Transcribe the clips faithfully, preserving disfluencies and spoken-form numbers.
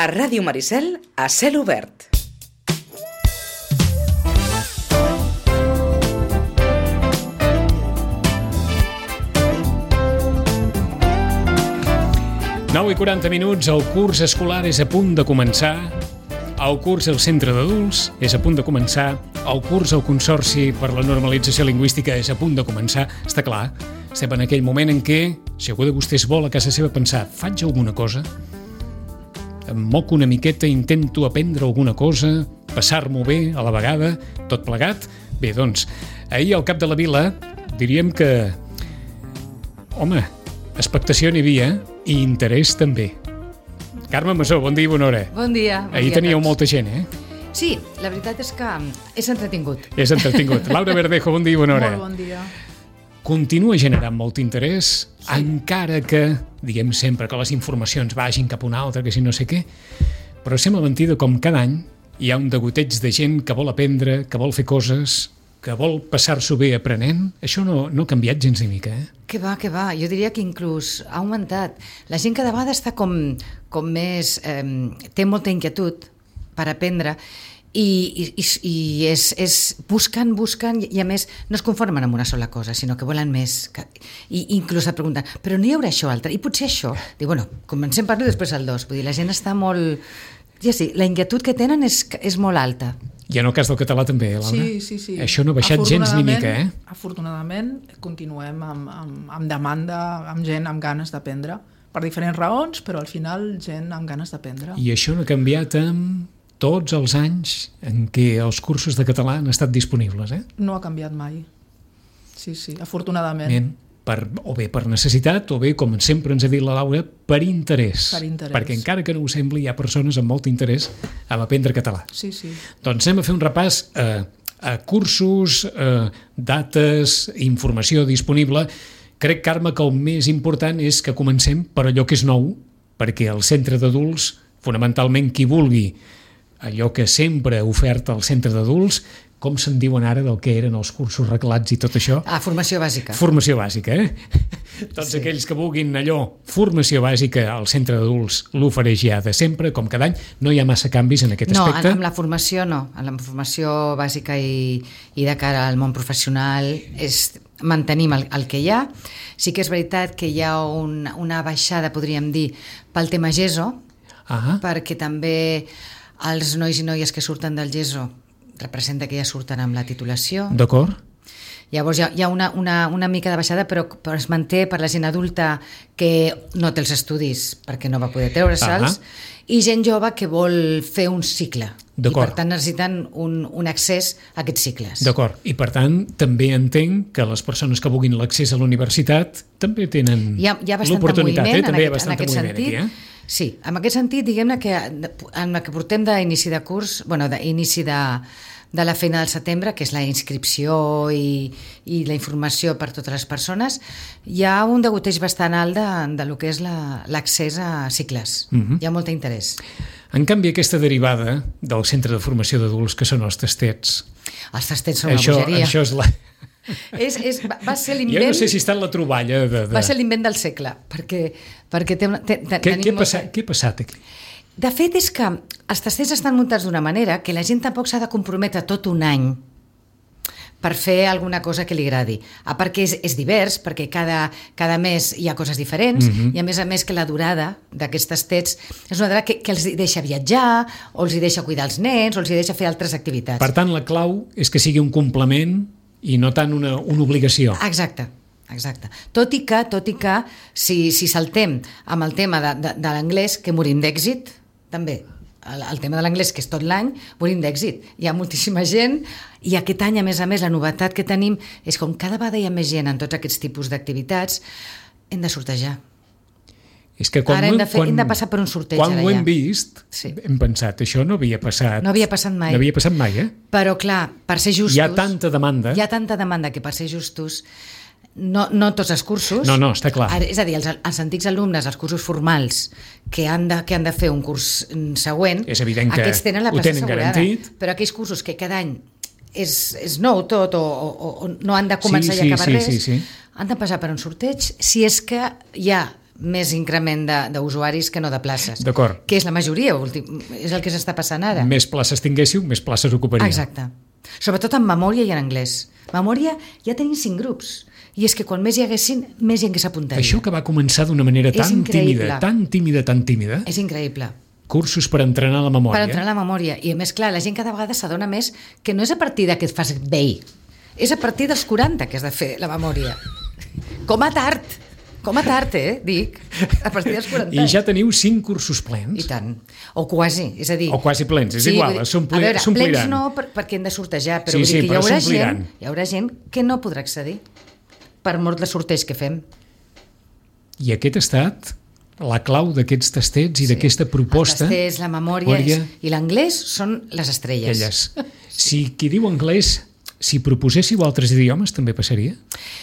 A Ràdio Maricel, a cel obert. nou i quaranta minuts, el curs escolar és a punt de començar, el curs al centre d'adults és a punt de començar, el curs al Consorci per la Normalització Lingüística és a punt de començar. Està clar, estem en aquell moment en què, si algú de vostès vol a casa seva pensar, faig alguna cosa? Em moco una miqueta, intento aprendre alguna cosa, passar-m'ho bé a la vegada, tot plegat? Bé, doncs, ahir al Cap de la Vila diríem que, home, expectació n'hi havia i interès també. Carme Masó, bon dia i bona hora. Bon dia. Bon ahir dia teníeu molta gent, eh? Sí, la veritat és que és entretingut. És entretingut. Laura Verdejo, bon dia i bona hora. Molt bon dia. Continua generant molt interès, sí. Encara que, diguem sempre, que les informacions vagin cap a una altra, que si no sé què, però sembla mentida com cada any hi ha un degoteig de gent que vol aprendre, que vol fer coses, que vol passar-s'ho bé aprenent. Això no, no ha canviat gens ni mica, eh? Que va, que va. Jo diria que inclús ha augmentat. La gent cada vegada està com, com més... Eh, té molta inquietud per aprendre i, i, i és, és buscant, buscant i a més no es conformen amb una sola cosa, sinó que volen més. Que, i inclús et pregunten, però no hi haurà això altre? I potser això? Diu, bueno, comencem per l'u i després el dos. Vull dir, la gent està molt... Ja sí, la inquietud que tenen és, és molt alta. I en el cas del català també, Laura? Sí, sí, sí. Això no ha baixat gens ni mica, eh? Afortunadament, continuem amb, amb, amb demanda, amb gent amb ganes d'aprendre, per diferents raons, però al final gent amb ganes d'aprendre. I això no ha canviat amb tots els anys en què els cursos de català han estat disponibles, eh? No ha canviat mai. Sí, sí, afortunadament. Ben, per, o bé per necessitat, o bé, com sempre ens ha dit la Laura, per interès. Per interès. Perquè encara que no ho sembli, hi ha persones amb molt interès a aprendre català. Sí, sí. Doncs anem a fer un repàs a, a cursos, a dates, informació disponible. Crec, Carme, que el més important és que comencem per allò que és nou, perquè el centre d'adults, fonamentalment qui vulgui, allò que sempre ha ofert al centre d'adults, com se'n diuen ara del que eren els cursos reglats i tot això? Ah, formació bàsica. Formació bàsica, eh? Tots sí. Aquells que vulguin allò, formació bàsica, el centre d'adults l'ofereix ja de sempre, com cada any. No hi ha massa canvis en aquest no, aspecte? No, amb la formació no. En la formació bàsica i, i de cara al món professional és, mantenim el, el que hi ha. Sí que és veritat que hi ha un, una baixada, podríem dir, pel tema GESO, ah. perquè també els nois i noies que surten del GESO representa que ja surten amb la titulació. D'acord. Llavors hi ha, hi ha una, una, una mica de baixada, però, però es manté per la gent adulta que no té els estudis perquè no va poder treure-se'ls, i gent jove que vol fer un cicle. I per tant necessiten un, un accés a aquests cicles. D'acord. I per tant també entenc que les persones que vulguin l'accés a la universitat també tenen hi ha, hi ha l'oportunitat. Eh? També hi ha en bastant aquest moviment sentit, aquí, eh? Sí, en aquest sentit, diguem-ne que en la que portem d'inici de curs, bueno, d'inici de, de la feina del setembre, que és la inscripció i, i la informació per totes les persones, hi ha un degoteig bastant alt de, de lo que és l'accés la, a cicles. Uh-huh. Hi ha molt interès. En canvi, aquesta derivada del centre de formació d'adults, que són els tastets... Els tastets són això, una bogeria. Això és la... És, és, va ser l'invent... Jo no sé si està en la troballa de... de... Va ser l'invent del segle, perquè, perquè té, té, té, què, què, ha passat, què ha passat aquí? De fet, és que els tasters estan muntats d'una manera que la gent tampoc s'ha de comprometre tot un any per fer alguna cosa que li agradi. A part que és, és divers, perquè cada, cada mes hi ha coses diferents, mm-hmm. i a més a més que la durada d'aquests tastets és una durada que, que els deixa viatjar, o els deixa cuidar els nens, o els deixa fer altres activitats. Per tant, la clau és que sigui un complement i no tant una, una obligació. Exacte, exacte. Tot i que, tot i que si, si saltem amb el tema de, de, de l'anglès, que morim d'èxit, també. El, el tema de l'anglès, que és tot l'any, morim d'èxit. Hi ha moltíssima gent, i aquest any, a més a més, la novetat que tenim és com cada vegada hi ha més gent en tots aquests tipus d'activitats, hem de sortejar. És que quan ara hem de, fer, quan, hem de passar per un sorteig. Quan ara ho ja. hem vist, sí. Hem pensat, això no havia passat. No havia passat mai. No havia passat mai, eh? Però clar, per ser justos... Hi ha tanta demanda. Hi ha tanta demanda que per ser justos, no, no tots els cursos... No, no, està clar. És a dir, els, els antics alumnes, els cursos formals, que han de, que han de fer un curs següent, és evident que aquests tenen la ho plaça tenen assegurada. Garantit. Però aquells cursos que cada any és, és nou tot, o, o, o no han de començar sí, i sí, acabar sí, res, sí, sí. han de passar per un sorteig, si és que hi ha més increment de- d'usuaris que no de places. D'acord. Que és la majoria, últim- és el que s'està passant ara. Més places tinguéssiu, més places ocuparia. Exacte. Sobretot en memòria i en anglès. Memòria ja tenim cinc grups. I és que quan més hi haguessin, més gent que s'apuntaria. Això que va començar d'una manera És tan increïble. tímida, tan tímida, tan tímida, És increïble. cursos per entrenar la memòria. Per entrenar la memòria. I a més, clar, la gent cada vegada s'adona més que no és a partir de que et fas vell, és a partir dels quaranta que has de fer la memòria. Com a tard, com a tard, eh, dic, a partir dels quaranta. I ja teniu cinc cursos plens. I tant. O quasi, és a dir... O quasi plens, és igual, vull dir, s'ompli- a veure, s'ompliran. plens no, per, perquè hem de sortejar, però Sí, vull sí, dir que hi però haurà, s'ompliran. gent, hi haurà gent que no podrà accedir per mort de sorteig que fem. I aquest ha estat la clau d'aquests tastets i d'aquesta proposta. Els tasters, la memòria Memòria. i l'anglès són les estrelles. Elles. Si qui diu anglès, si proposéssiu altres idiomes, també passaria?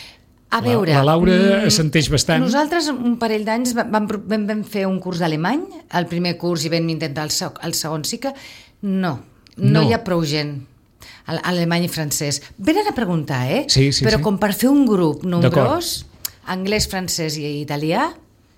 A veure... La, la Laura mm, assenteix bastant. Nosaltres, un parell d'anys, vam, vam, vam, vam fer un curs d'alemany, el primer curs i vam intentar el, seg el segon sí que... No, no, No. hi ha prou gent. A- Alemany i francès. Venen a preguntar, eh? Sí, sí, Però sí. com per fer un grup nombrós, anglès, francès i italià,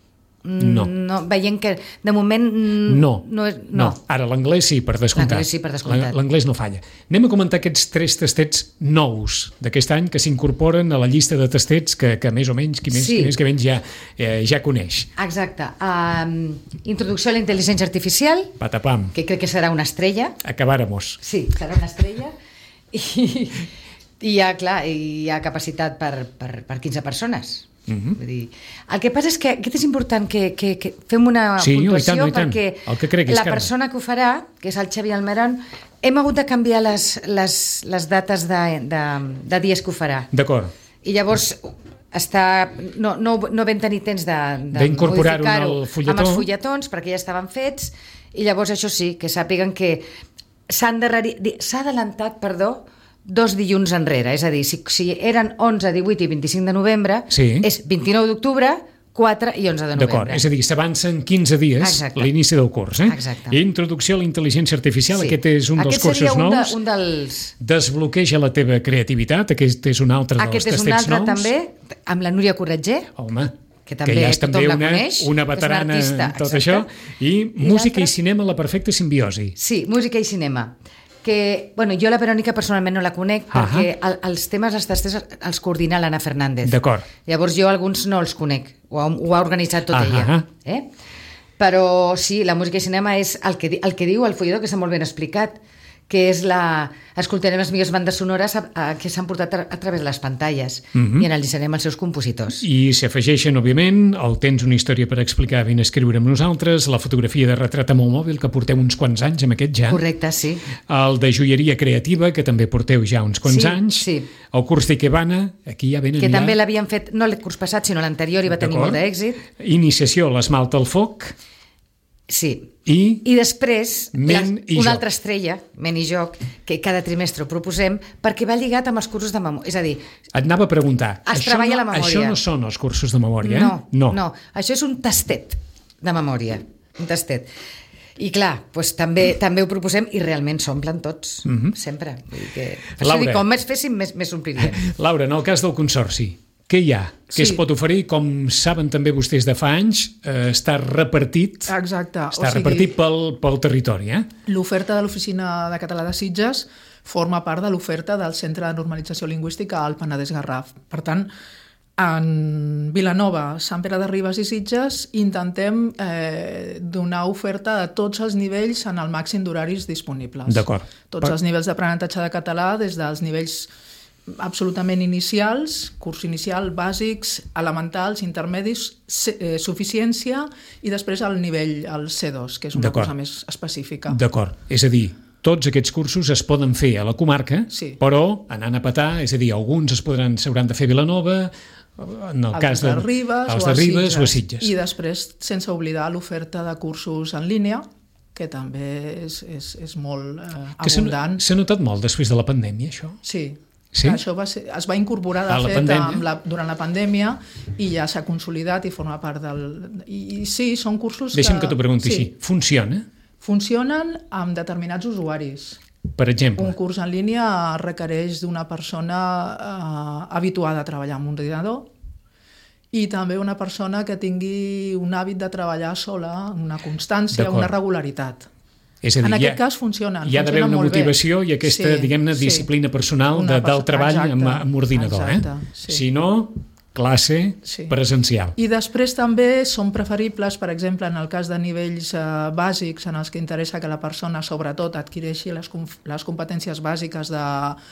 No. no, veient que de moment mm, No, no, és- no. no. Ara l'anglès sí, per descomptat. L'anglès sí, per descomptat. L'anglès no falla. Anem a comentar aquests tres tastets nous d'aquest any que s'incorporen a la llista de tastets que, que més o menys, qui més, Sí. qui més que menys ja, eh, ja coneix. Exacte. Um, introducció a la intel·ligència artificial, Patapam, que crec que serà una estrella. acabáramos. Sí, serà una estrella. I, i hi ha, clar, hi ha capacitat per, per, per quinze persones. Mhm. Vull dir, el que passa és que aquest és important que, que, que fem una Sí, oi puntuació tant, oi tant. perquè El que creguis, la Carme. persona que ho farà, que és el Xavi Almeron, hem hagut de canviar les, les, les dates de, de, de dies que ho farà. D'acord. I llavors està, no, no, no vam tenir temps de, de D'incorporar-ho en modificar-ho el fulletó. amb els fulletons perquè ja estaven fets i llavors això sí, que sàpiguen que s'ha endarrerit- s'ha adelantat, perdó, dos dilluns enrere, és a dir, si, si eren onze, divuit i vint-i-cinc de novembre, Sí. és vint-i-nou d'octubre, quatre i onze de novembre. D'acord, és a dir, s'avancen quinze dies Exacte. l'inici del curs. Eh? Exacte. Introducció a la intel·ligència artificial, Sí. aquest és un dels Aquest cursos seria un, nous. de, un dels... Desbloqueja la teva creativitat, aquest és un altre dels Aquest és un tastets altre nous. també, amb la Núria Corretger, Home, que també ja és tothom també la una, coneix, una que és una veterana artista, en tot exacte. això. I, I música l'altre? i cinema, la perfecta simbiosi. Sí, música i cinema. Que, bueno, jo la Verònica personalment no la conec Ahà. perquè el, els temes els tasters els coordina l'Anna Fernández. D'acord. Llavors jo alguns no els conec, ho ha, ho ha organitzat tot Ahà. ella. Eh? Però sí, la música i cinema és el que, di- el que diu el fulletó, que està molt ben explicat, que és la... Escoltarem les millors bandes sonores a, a, que s'han portat a, a través de les pantalles Mhm. i analitzarem els seus compositors. I s'hi afegeixen, òbviament, el Tens una història per explicar, vine a escriure amb nosaltres, la fotografia de retrat amb el mòbil, que porteu uns quants anys amb aquest ja. Correcte, sí. El de joieria creativa, que també porteu ja uns quants Sí, anys. sí. El curs d'Ikebana, aquí ja venen Que ja... també l'havien fet, no el curs passat, sinó l'anterior, i va tenir D'acord. molt d'èxit. Iniciació a l'esmalt al foc Sí. i... I després, Men la, i una joc. altra estrella, Men i Joc, que cada trimestre ho proposem, perquè va lligat amb els cursos de memòria. És a dir, Et anava a preguntar. Es això treballa no, la memòria. Això no són els cursos de memòria, no, eh? no, no, això és un tastet de memòria, un tastet. I clar, doncs també, també ho proposem i realment s'omplen tots, Mhm. sempre. Vull dir que, per Laura. això dic, com més féssim, més, més omplirien. Laura, en el cas del Consorci, què hi ha? Què Sí. es pot oferir? Com saben també vostès de fa anys, eh, està repartit, Exacte. està repartit pel, pel territori, eh? L'oferta de l'Oficina de Català de Sitges forma part de l'oferta del Centre de Normalització Lingüística al Penedès Garraf. Per tant, en Vilanova, Sant Pere de Ribes i Sitges intentem eh, donar oferta de tots els nivells en el màxim d'horaris disponibles. D'acord. Tots els nivells d'aprenentatge de català, des dels nivells absolutament inicials, curs inicial, bàsics, elementals, intermedis, se- eh, suficiència i després el nivell, el C dos, que és una D'acord. cosa més específica. D'acord. És a dir, tots aquests cursos es poden fer a la comarca, Sí. però anant a petar, és a dir, alguns es podran s'hauran de fer a Vilanova, en el Els cas de, de Ribes, els o de a Ribes Sitges. o a Sitges. I després, sense oblidar l'oferta de cursos en línia, que també és, és, és molt eh, Que s'ha abundant. s'ha notat molt després de la pandèmia, això? Sí. Sí? Això va ser, es va incorporar, de A la fet, pandèmia? amb la, durant la pandèmia i ja s'ha consolidat i forma part del... I, i sí, són cursos Deixa'm que... que t'ho pregunti sí, així. Funciona? Funcionen amb determinats usuaris. Per exemple, Un curs en línia requereix d'una persona eh, habituada a treballar amb un ordinador i també una persona que tingui un hàbit de treballar sola, una constància, una regularitat. És a dir, en aquest ha, cas funcionen. Hi ha d'haver una motivació bé. i aquesta, sí, diguem-ne, sí. disciplina personal de, del treball exacte, amb, amb ordinador. Exacte, eh? sí. Si no, classe sí. presencial. I després també són preferibles, per exemple, en el cas de nivells eh, bàsics en els que interessa que la persona, sobretot, adquireixi les, les competències bàsiques de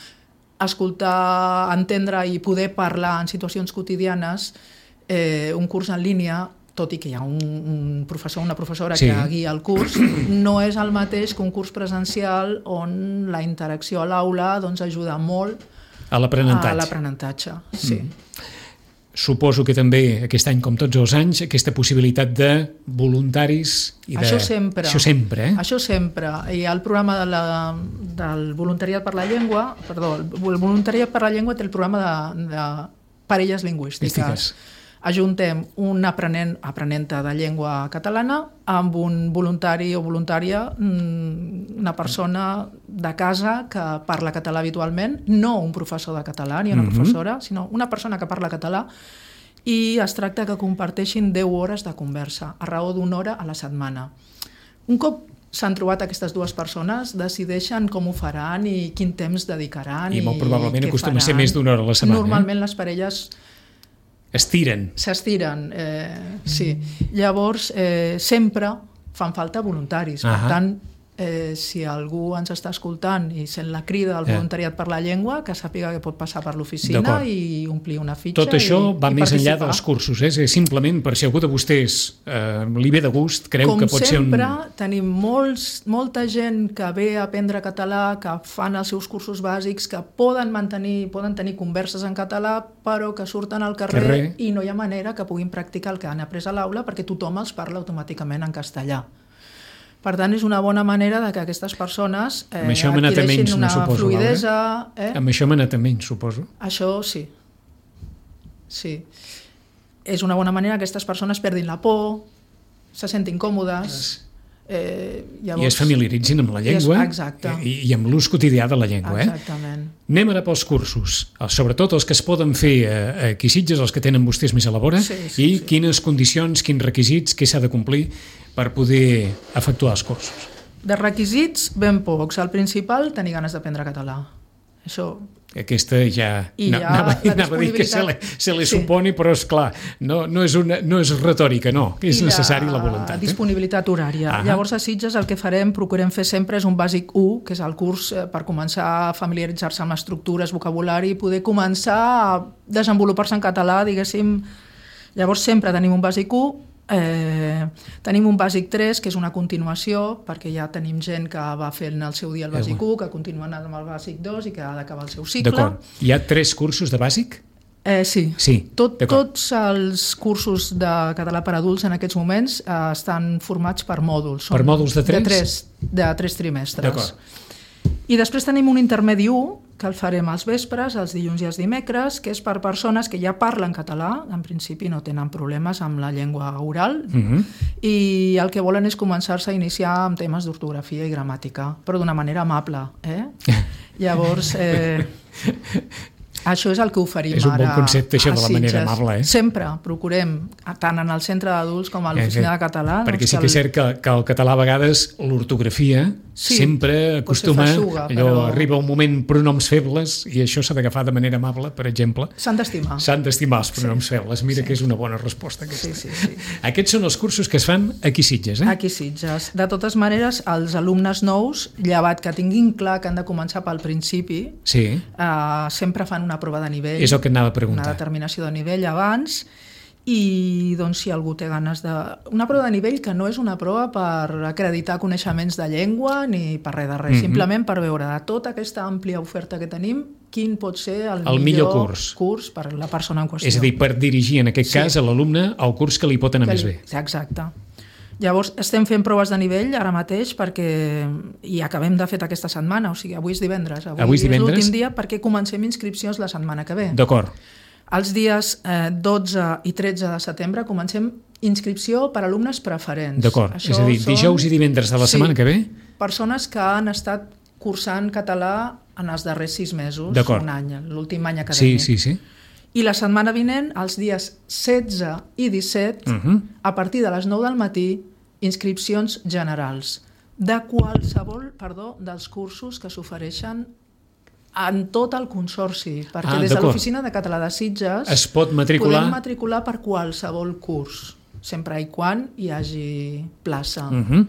escoltar, entendre i poder parlar en situacions quotidianes, eh, un curs en línia, tot i que hi ha un, un professor o una professora sí. que guia el curs, no és el mateix que un curs presencial on la interacció a l'aula doncs, ajuda molt a l'aprenentatge. A l'aprenentatge, sí. Mm. Suposo que també aquest any, com tots els anys, aquesta possibilitat de voluntaris i de... Això sempre. Això sempre, eh? Això sempre. Hi ha el programa de la, del voluntariat per la llengua, perdó, el voluntariat per la llengua té el programa de, de parelles lingüístiques. Lingüístiques. Ajuntem un aprenent, aprenenta de llengua catalana amb un voluntari o voluntària, una persona de casa que parla català habitualment, no un professor de català ni una mm-hmm. professora, sinó una persona que parla català, i es tracta que comparteixin deu hores de conversa, a raó d'una hora a la setmana. Un cop s'han trobat aquestes dues persones, decideixen com ho faran i quin temps dedicaran i, i molt probablement i acostuma a ser més d'una hora a la setmana. Normalment eh? les parelles Estiren. S'estiren, eh, sí. Llavors, eh, sempre fan falta voluntaris. Per uh-huh. tant, eh, si algú ens està escoltant i sent la crida del voluntariat per la llengua, que sàpiga que pot passar per l'oficina i omplir una fitxa. Tot això i, va i més participar. enllà dels cursos, eh? És simplement per si algú de vostès eh, li ve de gust, creu Com que pot ser un... Com sempre, tenim molts, molta gent que ve a aprendre català, que fan els seus cursos bàsics, que poden mantenir, poden tenir converses en català, però que surten al carrer, carrer i no hi ha manera que puguin practicar el que han après a l'aula perquè tothom els parla automàticament en castellà. Per tant, és una bona manera de que aquestes persones eh, adquireixin menys, una suposo, fluidesa... Eh? Amb això m'ha anat a menys, suposo. Això sí. Sí. És una bona manera que aquestes persones perdin la por, se sentin còmodes... Eh, llavors... I es familiaritzin amb la llengua es, i, i amb l'ús quotidià de la llengua. Exactament. Eh? Anem ara pels cursos, sobretot els que es poden fer aquí a Sitges, els que tenen vostès més a la vora, sí, sí, i sí. quines condicions, quins requisits, què s'ha de complir per poder efectuar els cursos. De requisits, ben pocs. El principal, tenir ganes d'aprendre català. Això... Aquesta ja, no, ja anava, anava a dir que se li, se li sí. suponi, però és clar, no, no, és una, no és retòrica, no, que és I necessari la, la voluntat. I disponibilitat eh? horària. Ah Llavors a Sitges el que farem, procurem fer sempre és un bàsic u, que és el curs per començar a familiaritzar-se amb estructures, vocabulari, i poder començar a desenvolupar-se en català, diguéssim. Llavors sempre tenim un bàsic u, Eh, tenim un bàsic tres, que és una continuació, perquè ja tenim gent que va fer en el seu dia el bàsic u, que continua anant amb el bàsic dos i que ha d'acabar el seu cicle. D'acord. Hi ha tres cursos de bàsic? Eh, sí. sí. Tot, tots els cursos de català per adults en aquests moments eh, estan formats per mòduls. Són per mòduls de tres? De tres, de tres trimestres. D'acord. I després tenim un intermedi u, que el farem als vespres, els dilluns i els dimecres, que és per persones que ja parlen català, en principi no tenen problemes amb la llengua oral, uh-huh. i el que volen és començar-se a iniciar amb temes d'ortografia i gramàtica, però d'una manera amable. Eh? Llavors, eh, això és el que oferim ara. És un bon concepte, això de la manera amable. Eh? Sempre procurem, tant en el centre d'adults com a l'oficina eh, de català. Perquè doncs sí que és cert que, que el català a vegades, l'ortografia, sí, sempre acostuma, feixuga, allò, però... arriba un moment pronoms febles, i això s'ha d'agafar de manera amable, per exemple. S'han d'estimar. S'han d'estimar els pronoms sí, febles. Mira sí. que és una bona resposta aquesta. Sí, sí, sí. Aquests són els cursos que es fan aquí a Sitges, eh? Aquí a Sitges. De totes maneres, els alumnes nous, llevat que tinguin clar que han de començar pel principi, sí. eh, sempre fan una prova de nivell. És el que anava a preguntar. Una determinació de nivell abans, i doncs si algú té ganes de... Una prova de nivell que no és una prova per acreditar coneixements de llengua ni per res de res, mm-hmm. simplement per veure de tota aquesta àmplia oferta que tenim quin pot ser el, el millor, millor curs. curs per la persona en qüestió. És a dir, per dirigir en aquest sí. cas a l'alumne el curs que li pot anar que més li... bé. Exacte. Llavors estem fent proves de nivell ara mateix perquè i acabem de fer aquesta setmana, o sigui, avui és divendres, avui, avui és, és l'últim dia perquè comencem inscripcions la setmana que ve. D'acord. Els dies eh, dotze i tretze de setembre comencem inscripció per alumnes preferents. D'acord, és a dir, dijous i divendres de la sí, setmana que ve? Persones que han estat cursant català en els darrers sis mesos, un any, l'últim any acadèmic. Sí, sí, sí. I la setmana vinent, els dies setze i disset, uh-huh. a partir de les nou del matí, inscripcions generals de qualsevol, perdó, dels cursos que s'ofereixen en tot el consorci, perquè ah, des de l'Oficina de Català de Sitges es pot matricular... podem matricular per qualsevol curs, sempre i quan hi hagi plaça. Uh-huh.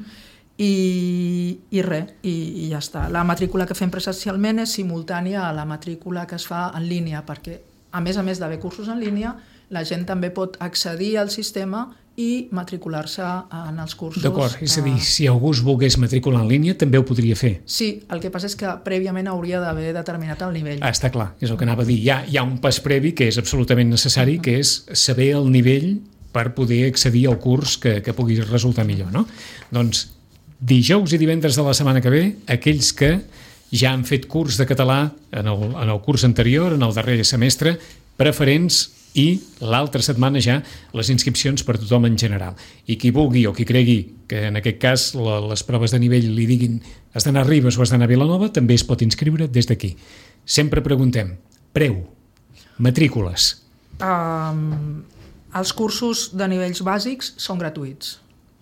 I, i res, i, i ja està. La matrícula que fem presencialment és simultània a la matrícula que es fa en línia, perquè a més a més d'haver cursos en línia, la gent també pot accedir al sistema i matricular-se en els cursos. D'acord, és a dir, si algú es volgués matricular en línia, també ho podria fer. Sí, el que passa és que prèviament hauria d'haver determinat el nivell. Ah, està clar, és el que anava a dir. Hi ha, hi ha un pas previ que és absolutament necessari, que és saber el nivell per poder accedir al curs que, que pugui resultar millor, no? Doncs dijous i divendres de la setmana que ve, aquells que ja han fet curs de català en el, en el curs anterior, en el darrer semestre, preferents, i l'altra setmana ja les inscripcions per tothom en general. I qui vulgui o qui cregui que en aquest cas la, les proves de nivell li diguin has d'anar a Ribes o has d'anar a Vilanova, també es pot inscriure des d'aquí. Sempre preguntem, preu, matrícules. Um, els cursos de nivells bàsics són gratuïts.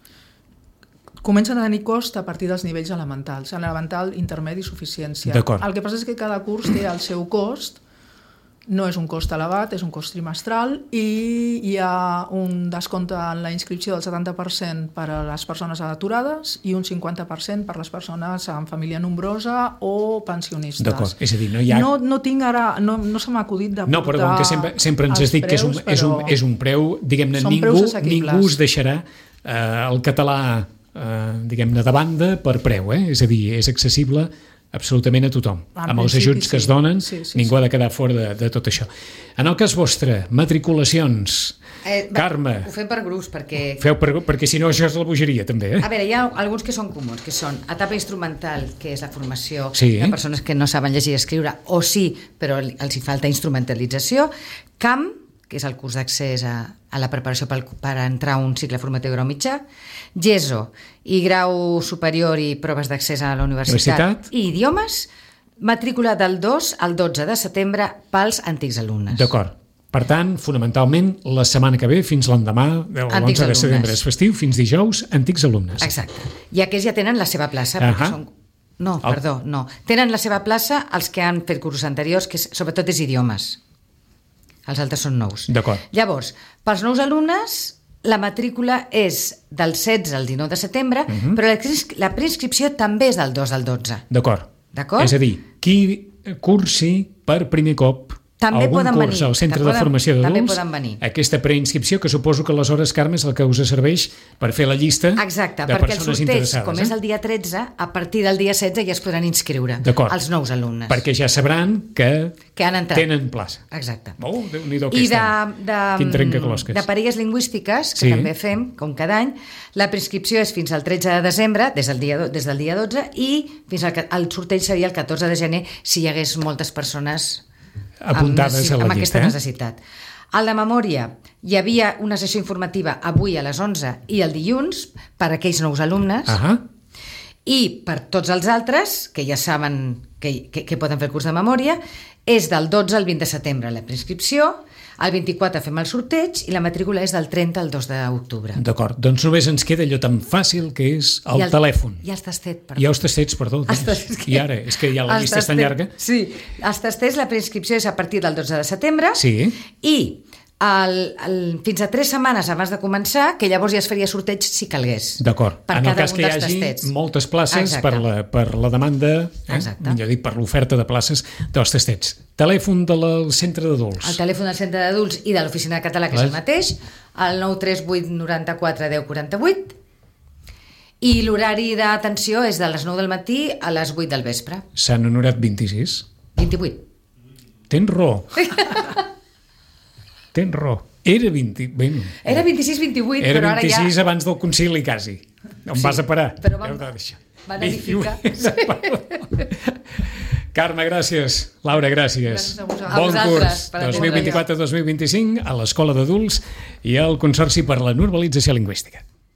Comencen a tenir cost a partir dels nivells elementals, elemental, intermedi i suficiència. D'acord. El que passa és que cada curs té el seu cost, no és un cost elevat, és un cost trimestral i hi ha un descompte en la inscripció del setanta per cent per a les persones aturades i un cinquanta per cent per a les persones amb família nombrosa o pensionistes. D'acord, és a dir, no hi ha... No, no tinc ara, no, no se m'ha acudit de portar No, perdó, que sempre, sempre ens has dit que és un, és un, és un preu, diguem-ne, ningú, ningú es deixarà eh, el català, eh, diguem-ne, de banda per preu, eh? És a dir, és accessible absolutament a tothom. En amb els ajuts que sí. es donen, sí, sí, ningú sí. ha de quedar fora de, de tot això. En el cas vostre, matriculacions, eh, va, Carme... Ho fem per grups, perquè... Feu per, perquè si no això és la bogeria, també. Eh? A veure, hi ha alguns que són comuns, que són etapa instrumental, que és la formació sí. de persones que no saben llegir i escriure, o sí, però els hi falta instrumentalització. Camp, que és el curs d'accés a, a la preparació per, per entrar a un cicle formatiu grau mitjà, GESO i grau superior i proves d'accés a la universitat, universitat i idiomes, matrícula del dos al dotze de setembre pels antics alumnes. D'acord. Per tant, fonamentalment, la setmana que ve, fins l'endemà, l'onze de setembre és festiu, fins dijous, antics alumnes. Exacte. I aquests ja tenen la seva plaça, uh-huh. perquè són... No, el... perdó, no. Tenen la seva plaça els que han fet cursos anteriors, que és, sobretot és idiomes. Els altres són nous. D'acord. Llavors, pels nous alumnes, la matrícula és del setze al dinou de setembre, uh-huh. però la, la preinscripció també és del dos al dotze. D'acord. D'acord? És a dir, qui cursi per primer cop també algun poden curs venir. al centre poden, de formació d'adults, aquesta preinscripció, que suposo que aleshores, Carme, és el que us serveix per fer la llista Exacte, de perquè persones el sorteig, interessades. com eh? és el dia tretze, a partir del dia setze ja es podran inscriure els nous alumnes. Perquè ja sabran que, que han entrat. Tenen plaça. Exacte. Oh, Déu-n'hi-do I de, de, Quin trencaclosques. De parelles lingüístiques, que sí. també fem, com cada any, la preinscripció és fins al tretze de desembre, des del dia, des del dia dotze, i fins al el sorteig seria el catorze de gener, si hi hagués moltes persones apuntades amb, a la amb llista. Aquesta necessitat. A la memòria hi havia una sessió informativa avui a les onze i el dilluns per a aquells nous alumnes uh-huh. i per tots els altres que ja saben que, que, que poden fer el curs de memòria és del dotze al vint de setembre la preinscripció, el vint-i-quatre fem el sorteig i la matrícula és del trenta al dos d'octubre. D'acord, doncs només ens queda allò tan fàcil que és el, el telèfon. I els tastets, perdó. I els tastets, perdó. Els tastets, I ara, és que ja la llista és tan llarga. Sí, els tastets, la preinscripció és a partir del dotze de setembre sí. i el, el, fins a tres setmanes abans de començar, que llavors ja es faria sorteig si calgués. D'acord, en el cas que hi hagi tastets. moltes places per la, per la demanda, eh? millor dit, per l'oferta de places dels tastets. Telèfon del centre d'adults. El telèfon del centre d'adults i de l'oficina de català, que Les... és el mateix, el nou tres vuit noranta-quatre deu quaranta-vuit, i l'horari d'atenció és de les nou del matí a les vuit del vespre. Sant Honorat vint-i-sis? vint-i-vuit. Tens raó. Tens raó. Era vint... Bueno, era vint-i-sis vint-i-vuit, era però ara ja... Era vint-i-sis abans del concili, quasi. On sí, vas a parar? Però van, van edificar. Carme, gràcies. Laura, gràcies. Gràcies a vosaltres. Bon a curs dos mil vint-i-quatre dos mil vint-i-cinc a l'Escola d'Adults i al Consorci per la Normalització Lingüística.